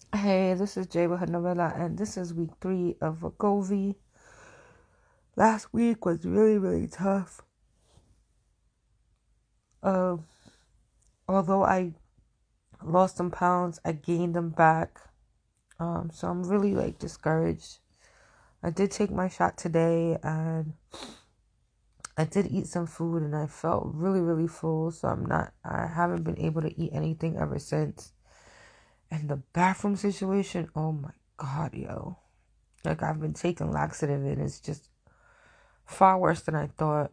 Hey, this is Jay with Novella, and this is week 3 of Wegovy. Last week was really, really tough. Um, Although I lost some pounds, I gained them back. So I'm really discouraged. I did take my shot today, and I did eat some food, and I felt really, really full. So I haven't been able to eat anything ever since. And the bathroom situation, oh my God, yo. I've been taking laxative, and it's just far worse than I thought.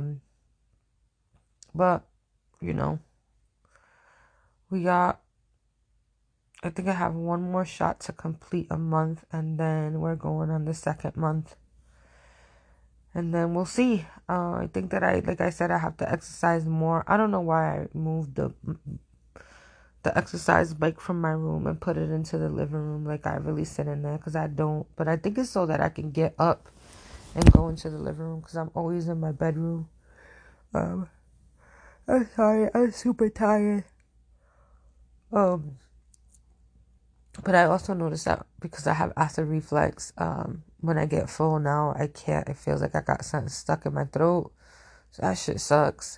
But you know, we got, I think I have one more shot to complete a month, and then we're going on the second month, and then we'll see. I think that like I said, I have to exercise more. I don't know why I moved the exercise bike from my room and put it into the living room. Like, I really sit in there because I don't, but I think it's so that I can get up and go into the living room because I'm always in my bedroom. Um, I'm sorry, I'm super tired. Um, But I also noticed that because I have acid reflux, when I get full now, I can't. It feels like I got something stuck in my throat. So that shit sucks.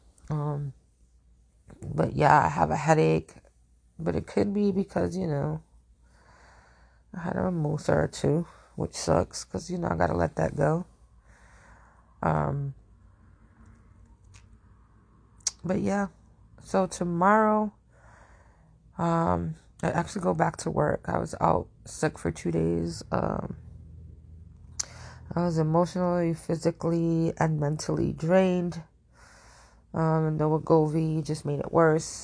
But yeah, I have a headache. But it could be because, I had a mimosa or two, which sucks because, I got to let that go. But yeah, so tomorrow, I actually go back to work. I was out sick for 2 days. I was emotionally, physically, and mentally drained. And the Wegovy just made it worse.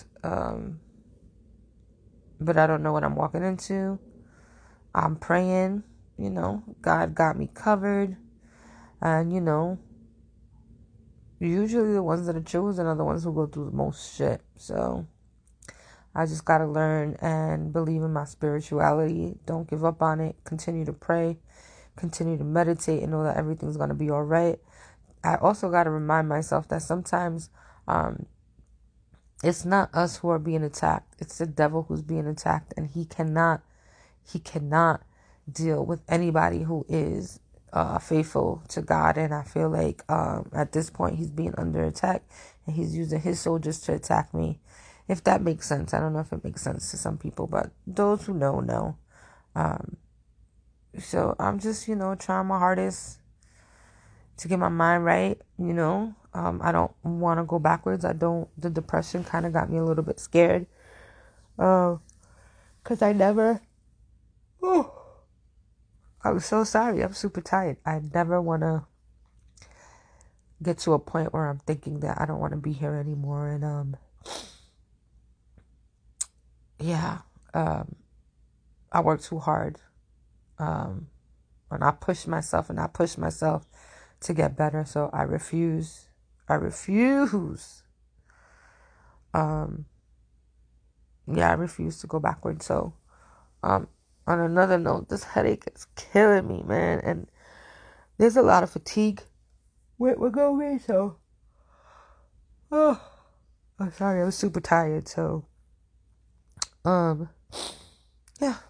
But I don't know what I'm walking into. I'm praying, God got me covered. And, usually the ones that are chosen are the ones who go through the most shit. So I just got to learn and believe in my spirituality. Don't give up on it. Continue to pray. Continue to meditate and know that everything's going to be all right. I also got to remind myself that sometimes it's not us who are being attacked. It's the devil who's being attacked, and he cannot deal with anybody who is faithful to God. And I feel like at this point he's being under attack, and he's using his soldiers to attack me. If that makes sense. I don't know if it makes sense to some people, but those who know. So I'm just, trying my hardest to get my mind right, I don't want to go backwards. The depression kind of got me a little bit scared. Because I'm so sorry. I'm super tired. I never want to get to a point where I'm thinking that I don't want to be here anymore. And, yeah, I work too hard. And I push myself to get better. So I refuse. Yeah, I refuse to go backwards. So, on another note, this headache is killing me, man. And there's a lot of fatigue with Wegovy. So, oh, I'm sorry. I was super tired. So, yeah,